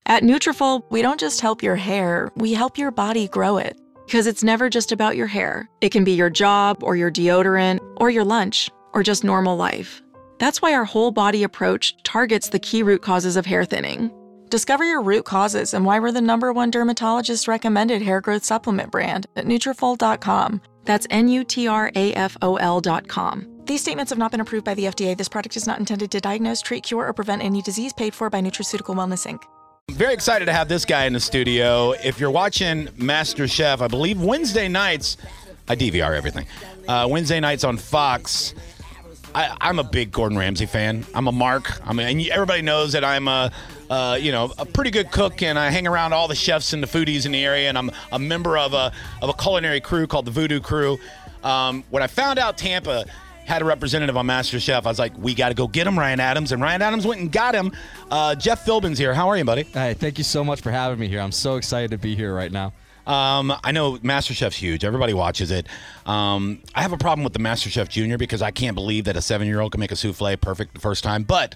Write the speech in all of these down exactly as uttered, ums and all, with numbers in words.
At Nutrafol, we don't just help your hair, we help your body grow it. Because it's never just about your hair. It can be your job, or your deodorant, or your lunch, or just normal life. That's why our whole body approach targets the key root causes of hair thinning. Discover your root causes and why we're the number one dermatologist recommended hair growth supplement brand at Nutrafol dot com. That's N U T R A F O L dot com. These statements have not been approved by the F D A. This product is not intended to diagnose, treat, cure, or prevent any disease. Paid for by Nutraceutical Wellness, Incorporated. Very excited to have this guy in the studio. If you're watching MasterChef, I believe Wednesday nights, I D V R everything. Uh, Wednesday nights on Fox. I, I'm a big Gordon Ramsay fan. I'm a mark. I mean, and everybody knows that I'm a, uh, you know, a pretty good cook, and I hang around all the chefs and the foodies in the area, and I'm a member of a of a culinary crew called the Voodoo Crew. Um, when I found out Tampa had a representative on MasterChef, I was like, we got to go get him, Ryan Adams. And Ryan Adams went and got him. Uh, Jeff Philbin's here. How are you, buddy? Hey, thank you so much for having me here. I'm so excited to be here right now. Um, I know MasterChef's huge. Everybody watches it. Um, I have a problem with the MasterChef Junior because I can't believe that a seven-year-old can make a souffle perfect the first time. But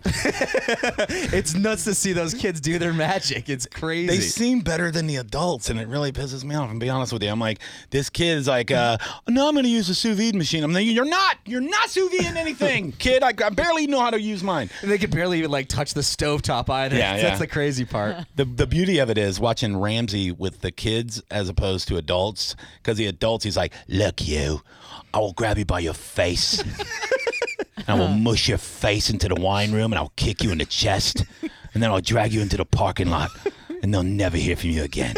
it's nuts to see those kids do their magic. It's crazy. They seem better than the adults, and it really pisses me off. I'm be honest with you. I'm like, this kid's like, uh, no, I'm going to use a sous vide machine. I'm like, you're not. You're not sous videing anything, kid. I, I barely know how to use mine. And they can barely even like touch the stovetop either. Yeah, That's yeah. the crazy part. The the beauty of it is watching Ramsay with the kids as opposed to adults, because the adults, he's like, look, you, I will grab you by your face. And I will mush your face into the wine room, and I'll kick you in the chest, and then I'll drag you into the parking lot, and they'll never hear from you again.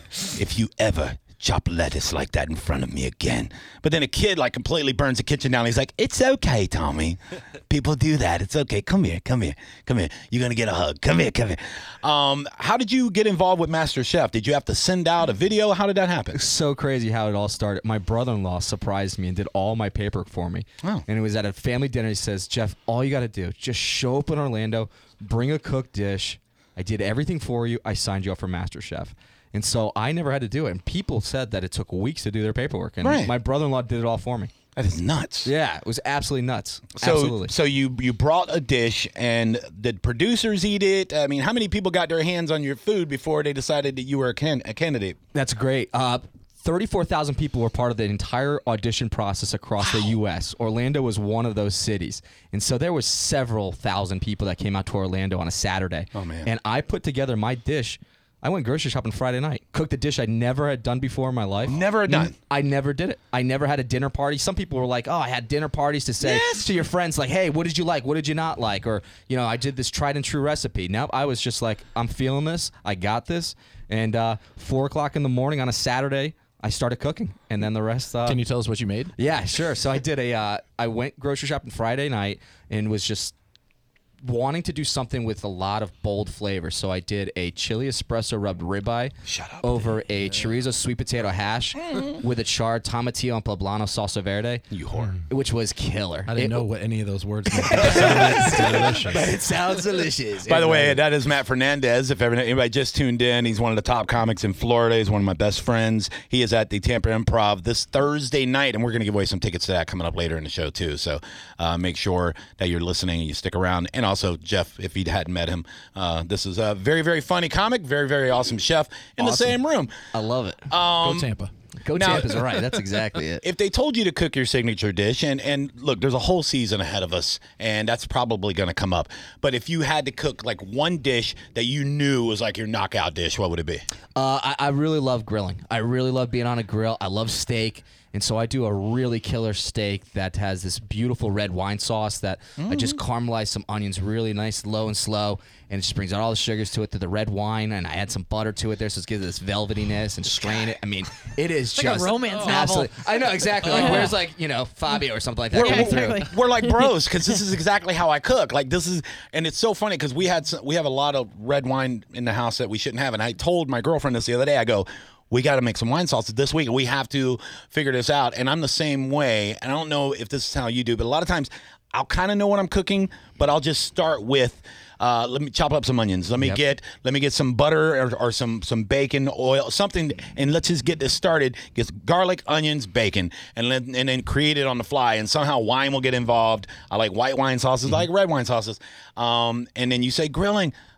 If you ever chop lettuce like that in front of me again. But then a kid like completely burns the kitchen down. He's like, it's okay, Tommy. People do that. It's okay. Come here. Come here. Come here. You're going to get a hug. Come here. Come here. Um, how did you get involved with MasterChef? Did you have to send out a video? How did that happen? It's so crazy how it all started. My brother-in-law surprised me and did all my paperwork for me. Oh. And it was at a family dinner. He says, Jeff, all you got to do, just show up in Orlando, bring a cooked dish. I did everything for you. I signed you up for MasterChef. And so I never had to do it. And people said that it took weeks to do their paperwork. And right. my brother-in-law did it all for me. That is nuts. Yeah, it was absolutely nuts. So, Absolutely. So you you brought a dish, and did producers eat it? I mean, how many people got their hands on your food before they decided that you were a, can- a candidate? That's great. Uh, thirty-four thousand people were part of the entire audition process across wow. the U S Orlando was one of those cities. And so there was several thousand people that came out to Orlando on a Saturday. Oh, man. And I put together my dish. I went grocery shopping Friday night. Cooked a dish I never had done before in my life. Never had done. I never did it. I never had a dinner party. Some people were like, oh, I had dinner parties to say yes. to your friends, like, hey, what did you like? What did you not like? Or, you know, I did this tried and true recipe. Now I was just like, I'm feeling this. I got this. And uh, four o'clock in the morning on a Saturday, I started cooking. And then the rest. Uh, Can you tell us what you made? Yeah, sure. So I did a, uh, I went grocery shopping Friday night and was just wanting to do something with a lot of bold flavor. So I did a chili espresso rubbed ribeye Shut up, over a chorizo sweet potato hash mm-hmm. with a charred tomatillo and poblano salsa verde. You whore. Which was killer. I didn't it, know what any of those words meant. It's delicious. But it sounds delicious. By the way, that is Matt Fernandez. If anybody just tuned in, he's one of the top comics in Florida. He's one of my best friends. He is at the Tampa Improv this Thursday night, and we're going to give away some tickets to that coming up later in the show, too. So uh, make sure that you're listening and you stick around. And also, Jeff, if you hadn't met him, uh, this is a very, very funny comic, very, very awesome chef in awesome. the same room. I love it. Um, Go Tampa. Go now, Tampa's right. That's exactly it. If they told you to cook your signature dish, and, and look, there's a whole season ahead of us, and that's probably going to come up. But if you had to cook like one dish that you knew was like your knockout dish, what would it be? Uh, I, I really love grilling. I really love being on a grill. I love steak. And so I do a really killer steak that has this beautiful red wine sauce that mm. I just caramelize some onions really nice, low and slow, and it just brings out all the sugars to it through the red wine, and I add some butter to it there, so it gives it this velvetyness and strain it. I mean, it is it's just like a romance oh, novel. Absolutely. I know, exactly. Like, where's like, you know, Fabio or something like that. We're, Yeah, exactly. we're, we're like bros, because this is exactly how I cook. Like this is, and it's so funny because we had some, we have a lot of red wine in the house that we shouldn't have, and I told my girlfriend this the other day. I go, we got to make some wine sauces this week. We have to figure this out. And I'm the same way. And I don't know if this is how you do, but a lot of times I'll kind of know what I'm cooking, but I'll just start with, uh, let me chop up some onions. Let me Yep. get let me get some butter or, or some some bacon, oil, something, and let's just get this started. Get garlic, onions, bacon, and let, and then create it on the fly. And somehow wine will get involved. I like white wine sauces. I like red wine sauces. Um, and then you say grilling.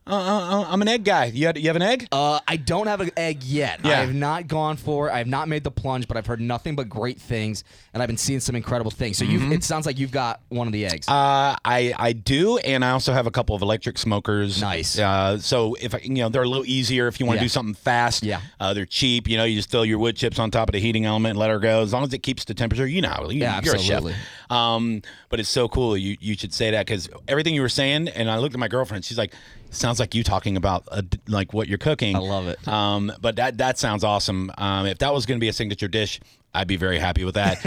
uh, uh, I'm an egg guy. You, had, you have an egg? Uh, I don't have an egg yet. Yeah. I have not gone for it. I have not made the plunge, but I've heard nothing but great things, and I've been seeing some incredible things. So Mm-hmm. you've, it sounds like you've got one of the eggs. Uh, I I do, and I also have a couple of electric smokers. Nice. Uh, so if I, you know, they're a little easier if you want to Yeah. do something fast. Yeah. Uh, they're cheap. You know, you just throw your wood chips on top of the heating element and let her go. As long as it keeps the temperature, you know, you, Yeah, you're absolutely. a chef. Um, but it's so cool. You you should say that because everything you were saying, and I looked at my girlfriend. She's like, sounds like you talking about uh, like what you're cooking. I love it. Um, but that that sounds awesome. Um, if that was going to be a signature dish, I'd be very happy with that.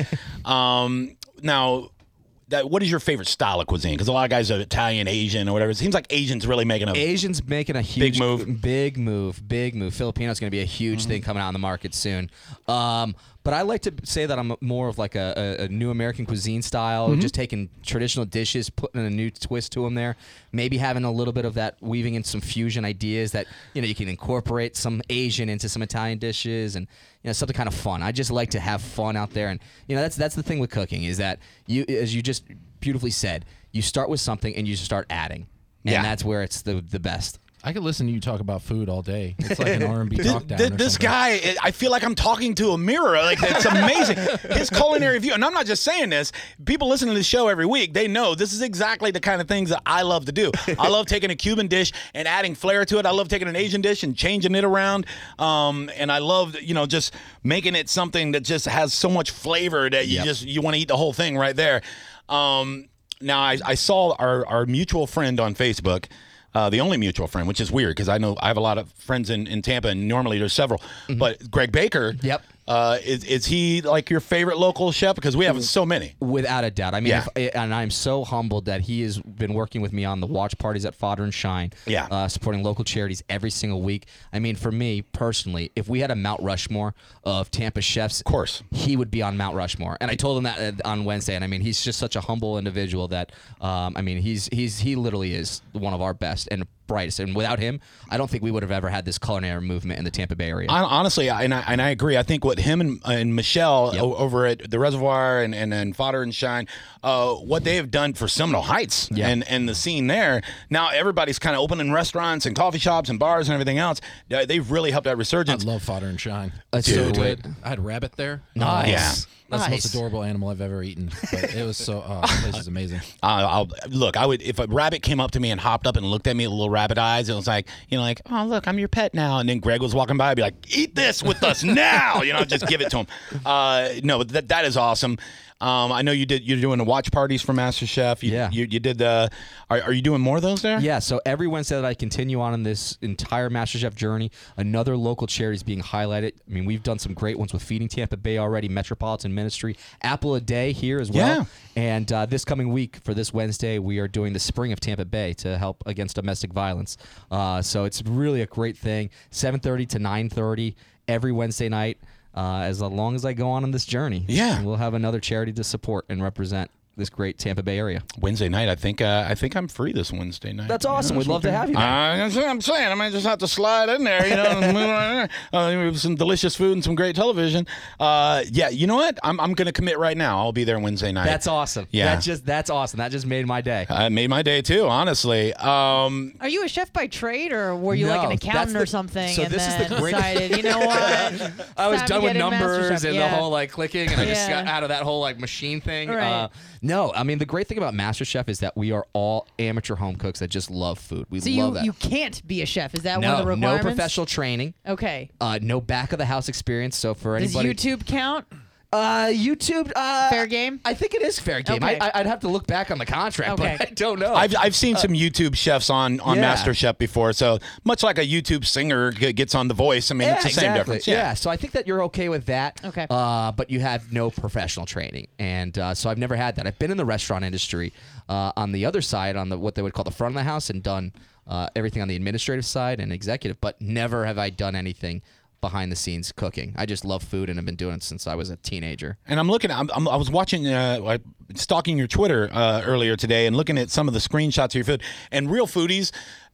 um, now. That, what is your favorite style of cuisine? Because a lot of guys are Italian, Asian, or whatever. It seems like Asians really making a Asians making a huge Big move. big move, big move. Filipino's going to be a huge thing coming out in the market soon. Um, but I like to say that I'm more of like a, a, a new American cuisine style, just taking traditional dishes, putting a new twist to them there. Maybe having a little bit of that, weaving in some fusion ideas that you know you can incorporate some Asian into some Italian dishes and you know something kind of fun. I just like to have fun out there, and you know that's that's the thing with cooking is that you, as you just beautifully said, you start with something and you just start adding, and Yeah. that's where it's the the best. I could listen to you talk about food all day. It's like an R and B talk down. Th- or this something. guy, I feel like I'm talking to a mirror. Like it's amazing. His culinary view, and I'm not just saying this. People listen to this show every week. They know this is exactly the kind of things that I love to do. I love taking a Cuban dish and adding flair to it. I love taking an Asian dish and changing it around. Um, and I love, you know, just making it something that just has so much flavor that you Yep. just you want to eat the whole thing right there. Um, now I, I saw our our mutual friend on Facebook. Uh, the only mutual friend, which is weird because I know I have a lot of friends in, in Tampa, and normally there's several. But Greg Baker, Yep. uh, is is he like your favorite local chef? Because we have so many. Without a doubt. I mean, Yeah. if, and I'm so humbled that he has been working with me on the watch parties at Fodder and Shine, Yeah. uh, supporting local charities every single week. I mean, for me personally, if we had a Mount Rushmore of Tampa chefs, of course. he would be on Mount Rushmore. And I told him that uh, on Wednesday. And I mean, he's just such a humble individual that, um, I mean, he's he's he literally is one of our best and brightest. And without him, I don't think we would have ever had this culinary movement in the Tampa Bay area. I, honestly, I, and I and I agree. I think what him and, and Michelle Yep. o- over at the Reservoir and and, and Fodder and Shine, uh, what they have done for Seminole Heights Yeah. and and the scene there. Now everybody's kind of opening restaurants and coffee shops and bars and everything else. They- They've really helped that I resurgence. love Fodder and Shine. That's It's so so good. great. I had rabbit there. Nice. Yeah. That's the Nice. most adorable animal I've ever eaten. But it was so, oh, the place is amazing. Uh, I'll look. I would if a rabbit came up to me and hopped up and looked at me with little rabbit eyes. It was like, you know, like, oh look, I'm your pet now. And then Greg was walking by. I'd be like, eat this with us now. You know, just give it to him. Uh, no, but that that is awesome. Um, I know you did. You're doing the watch parties for MasterChef. You, Yeah. You, you did the. Are, are you doing more of those there? Yeah, so every Wednesday that I continue on in this entire MasterChef journey, another local charity is being highlighted. I mean, we've done some great ones with Feeding Tampa Bay already, Metropolitan Ministry, Apple a Day here as well. Yeah. And uh, this coming week, for this Wednesday, we are doing the Spring of Tampa Bay to help against domestic violence. Uh, so it's really a great thing. seven thirty to nine thirty every Wednesday night. Uh, as long as I go on in this journey, Yeah. and we'll have another charity to support and represent this great Tampa Bay area. Wednesday night. I think. Uh, I think I'm free this Wednesday night. That's awesome. Yeah, We'd love to have you there. Uh, that's what I'm saying. I might just have to slide in there, you know, and move on in there. Uh, some delicious food and some great television. Uh, yeah, you know what? I'm I'm gonna commit right now. I'll be there Wednesday night. That's awesome. Yeah. That just that's awesome. That just made my day. Uh, it made my day too, honestly. Um, Are you a chef by trade, or were you like No, an that's accountant the- or something? so and this is then the great- decided, you know what? I was Time done to with get in numbers MasterChef. and Yeah. the whole like clicking, and I just Yeah. got out of that whole like machine thing. Right. Uh, no, I mean the great thing about MasterChef is that we are all amateur home cooks that just love food. We So love you that. you can't be a chef. Is that no, one of the no requirements? professional training. Okay. Uh, no back of the house experience. So for Does anybody, YouTube count? uh, YouTube, uh, Fair game? I think it is fair game. Okay. I, I, I'd have to look back on the contract, Okay. but I don't know. I've I've seen some YouTube chefs on on yeah. MasterChef before. So much like a YouTube singer g- gets on The Voice. I mean, yeah, it's the same exactly. difference. Yeah. so I think that you're okay with that. Okay. Uh, but you have no professional training, and uh, so I've never had that. I've been in the restaurant industry uh, on the other side, on the what they would call the front of the house, and done uh, everything on the administrative side and executive, but never have I done anything behind the scenes cooking. I just love food and have been doing it since I was a teenager. And I'm looking. I'm, I'm, I was watching, uh, like, stalking your Twitter uh, earlier today, and looking at some of the screenshots of your food. And Real Foodies,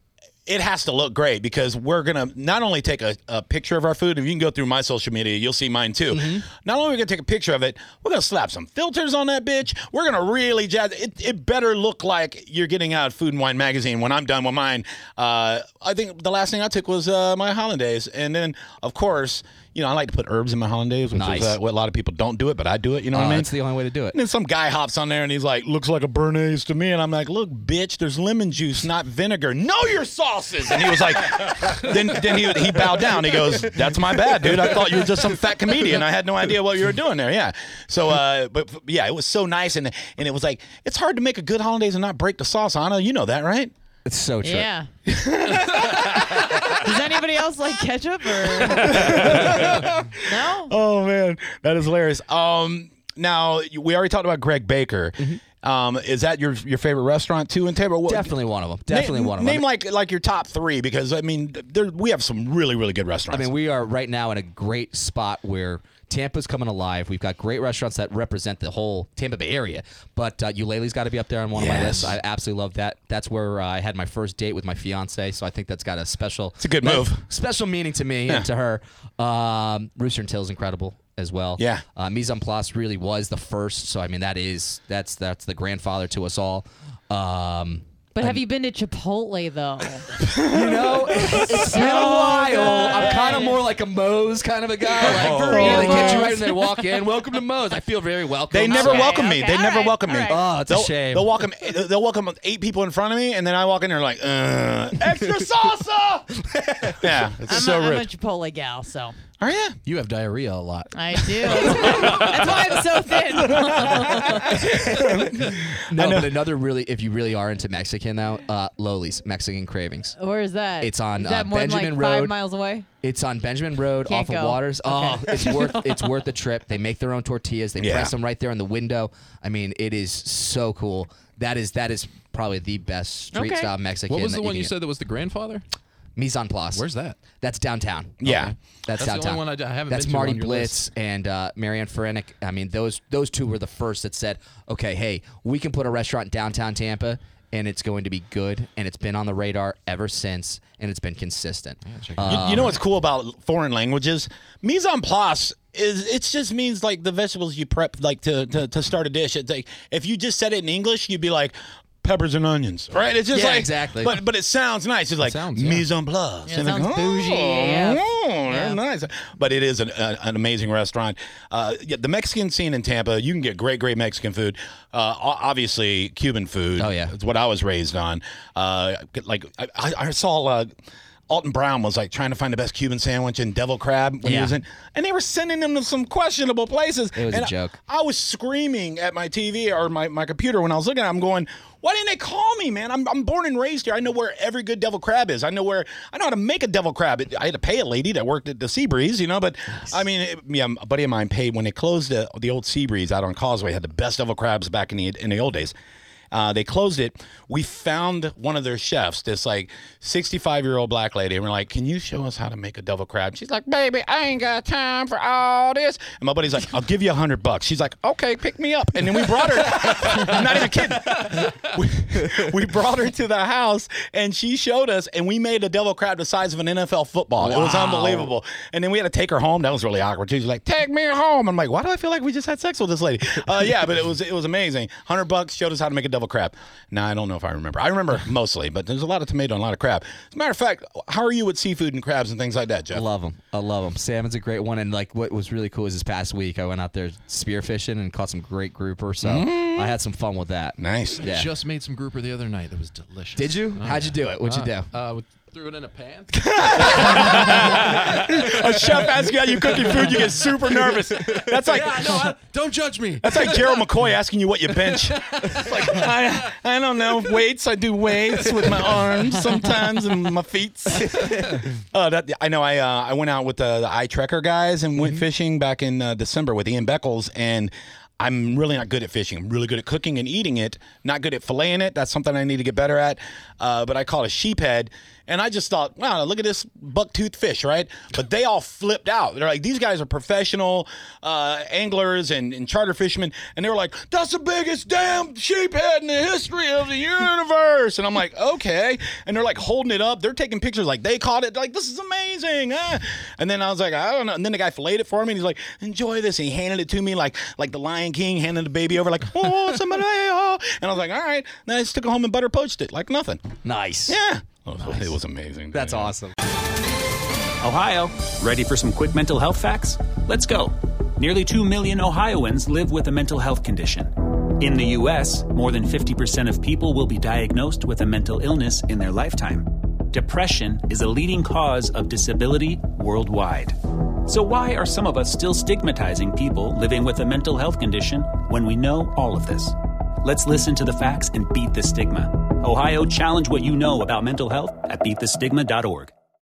it has to look great because we're going to not only take a, a picture of our food, and you can go through my social media, you'll see mine too. Mm-hmm. Not only are we going to take a picture of it, we're going to slap some filters on that bitch. We're going to really jazz it. It better look like you're getting out Food and Wine magazine when I'm done with mine. Uh, I think the last thing I took was uh, my hollandaise. And then, of course, you know, I like to put herbs in my hollandaise, which Nice. is uh, what a lot of people don't do it, but I do it. You know Uh, what I mean? That's the only way to do it. And then some guy hops on there and he's like, looks like a Bernaise to me. And I'm like, look, bitch, there's lemon juice, not vinegar. Know your sauces. And he was like, then then he, he bowed down. He goes, that's my bad, dude. I thought you were just some fat comedian. I had no idea what you were doing there. Yeah. So, uh, but yeah, it was so nice. And, and it was like, it's hard to make a good hollandaise and not break the sauce, Anna. You know that, right? It's so true. Yeah. Does anybody else like ketchup or no? Oh, man. That is hilarious. Um, now, we already talked about Greg Baker. Mm-hmm. Um, is that your your favorite restaurant, too, in Tampa? What- Definitely one of them. Definitely name, one of them. Name like like your top three because, I mean, there, we have some really, really good I restaurants. mean, we are right now in a great spot where Tampa's coming alive. We've got great restaurants that represent the whole Tampa Bay area. But uh, Eulalie's got to be up there on one of my lists. Yes. I absolutely love that. That's where uh, I had my first date with my fiance, so I think that's got a special. It's a good move. Special meaning to me and to her. Um, Rooster and Till's incredible as well. Yeah. Uh, Mise en Place really was the first, so I mean that is that's that's the grandfather to us all. Um, But have you been to Chipotle though? You know, it's been a while. I'm kind of more like a Moe's kind of a guy. Like, For oh, real? they get you right when they walk in. Welcome to Moe's. I feel very welcome. They never Okay, welcome me. okay, They never all right, welcome me. all right. Oh, it's a they'll, shame. They'll welcome. They'll welcome eight people in front of me, and then I walk in there like, uh, extra salsa. Yeah, it's I'm, so a, I'm rude. a Chipotle gal, so Are you? You have diarrhea a lot. I do. That's why I'm so thin. No, but another really, if you really are into Mexican though, uh, Loli's Mexican Cravings. Where is that? It's on, Is that uh, more Benjamin than like five Road. miles away? It's on Benjamin Road, Can't off of go. Waters. Oh, Okay. it's worth it's worth the trip. They make their own tortillas. They Yeah. press them right there in the window. I mean, it is so cool. That is that is probably the best street Okay. style Mexican. What was the that one can you get. said that was the grandfather? Mise en Place. Where's that? That's downtown. Yeah. That's, That's the downtown. only one I d- I haven't That's been to Marty on your Blitz and uh, Marianne Ferenick. I mean, those those two were the first that said, okay, hey, we can put a restaurant in downtown Tampa, and it's going to be good, and it's been on the radar ever since, and it's been consistent. Uh, You, you know what's cool about foreign languages? Mise en place is it just means like the vegetables you prep like to, to, to start a dish. It's like if you just said it in English, you'd be like peppers and onions, right? It's just Yeah, like exactly. But but it sounds nice. It's like sounds, yeah. mise en place. Yeah, it And like, sounds bougie oh, A F. oh, Yeah. that's nice. But it is an, a, an amazing restaurant. Uh, yeah, the Mexican scene in Tampa, you can get great, great Mexican food. Uh, o- obviously, Cuban food. Oh, yeah. It's what I was raised on. Uh, like I, I I saw. Uh, Alton Brown was like trying to find the best Cuban sandwich in Devil Crab when he Yeah. was in, and they were sending him to some questionable places. It was a and joke. I, I was screaming at my T V or my, my computer when I was looking at it. I'm going, why didn't they call me, man? I'm, I'm born and raised here. I know where every good Devil Crab is. I know where, I know how to make a Devil Crab. It, I had to pay a lady that worked at the Seabreeze, you know, but I mean, it, yeah, a buddy of mine paid when they closed the, the old Seabreeze out on Causeway, had the best Devil Crabs back in the, in the old days. Uh, they closed it. We found one of their chefs, this like sixty-five year old black lady, and we're like, "Can you show us how to make a devil crab?" She's like, "Baby, I ain't got time for all this." And my buddy's like, "I'll give you a hundred bucks." She's like, "Okay, pick me up." And then we brought her. I'm not even kidding. We, we brought her to the house, and she showed us, and we made a devil crab the size of an N F L football. It was Wow. unbelievable. And then we had to take her home. That was really awkward. She's like, "Take me home." I'm like, "Why do I feel like we just had sex with this lady?" Uh, yeah, but it was it was amazing. Hundred bucks, showed us how to make a devil crab. Now I don't know if I remember. I remember mostly, but there's a lot of tomato and a lot of crab. As a matter of fact, how are you with seafood and crabs and things like that, I Jeff? love them. I love them. Salmon's a great one. And like what was really cool is this past week I went out there spearfishing and caught some great grouper. So I had some fun with that. Nice. Yeah. Just made some grouper the other night. That was delicious. Did you? How'd you do it? What'd you do? Uh, uh, threw it in a pan. A chef asks you how you cooking food, you get super nervous. That's like yeah, no, I, don't judge me. that's like Gerald McCoy asking you what you bench. It's like I I don't know weights. I do weights with my arms sometimes and my feet. Uh, that I know. I uh, I went out with the, the iTrekker guys and went fishing back in uh, December with Ian Beckles and. I'm really not good at fishing. I'm really good at cooking and eating it. Not good at filleting it. That's something I need to get better at. Uh, but I caught a sheephead, And I just thought, wow, look at this buck-toothed fish, right? But they all flipped out. They're like, these guys are professional uh, anglers and, and charter fishermen. And they were like, that's the biggest damn sheephead in the history of the universe. And I'm like, okay. And they're like holding it up. They're taking pictures like they caught it. They're like, this is amazing. Ah. And then I was like, I don't know. And then the guy filleted it for me. And he's like, enjoy this. And he handed it to me like like the Lion King handing the baby over like, oh, somebody. Oh. And I was like, all right. And then I just took it home and butter poached it like nothing. Nice. Yeah. Oh, nice. It was amazing. That's yeah. awesome. Ohio, ready for some quick mental health facts? Let's go. Nearly two million Ohioans live with a mental health condition. In the U S, more than fifty percent of people will be diagnosed with a mental illness in their lifetime. Depression is a leading cause of disability worldwide. So why are some of us still stigmatizing people living with a mental health condition when we know all of this? Let's listen to the facts and beat the stigma. Ohio, challenge what you know about mental health at beat the stigma dot org.